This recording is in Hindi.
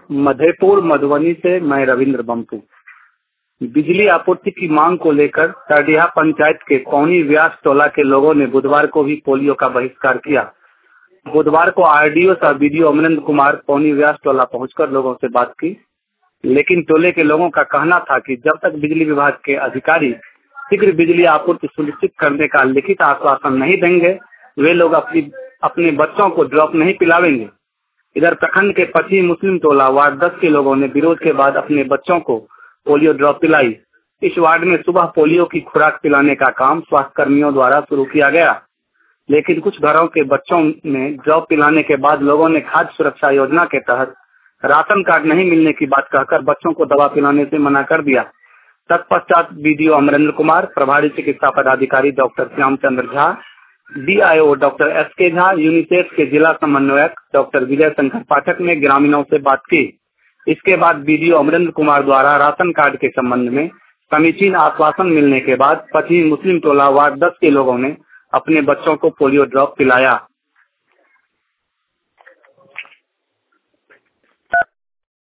मधेपुर मधुबनी से मैं रविंद्र बम्पू। बिजली आपूर्ति की मांग को लेकर तरडीहा पंचायत के पौनी व्यास टोला के लोगों ने बुधवार को भी पोलियो का बहिष्कार किया। बुधवार को आरडीओ सह बीडीओ अमरेंद्र कुमार पौनी व्यास टोला पहुंचकर लोगों से बात की, लेकिन टोले के लोगों का कहना था कि जब तक बिजली विभाग के अधिकारी शीघ्र बिजली आपूर्ति सुनिश्चित करने का लिखित आश्वासन नहीं देंगे, वे लोग अपने बच्चों को ड्रॉप नहीं पिलावेंगे। इधर प्रखंड के पश्चिमी मुस्लिम टोला वार्ड 10 के लोगों ने विरोध के बाद अपने बच्चों को पोलियो ड्रॉप पिलाई। इस वार्ड में सुबह पोलियो की खुराक पिलाने का काम स्वास्थ्य कर्मियों द्वारा शुरू किया गया, लेकिन कुछ घरों के बच्चों में ड्रॉप पिलाने के बाद लोगों ने खाद्य सुरक्षा योजना के तहत राशन कार्ड नहीं मिलने की बात कहकर बच्चों को दवा पिलाने से मना कर दिया। तत्पश्चात बीडीओ अमरेंद्र कुमार, प्रभारी चिकित्सा पदाधिकारी doctor Shyamchandra Jha, DIO doctor S K Jha, UNICEF के जिला समन्वयक डॉक्टर विजय शंकर पाठक ने ग्रामीणों से बात की। इसके बाद बीडीओ अमरेंद्र कुमार द्वारा राशन कार्ड के संबंध में समीचीन आश्वासन मिलने के बाद पश्चिमी मुस्लिम टोला वार्ड 10 के लोगों ने अपने बच्चों को पोलियो ड्रॉप पिलाया।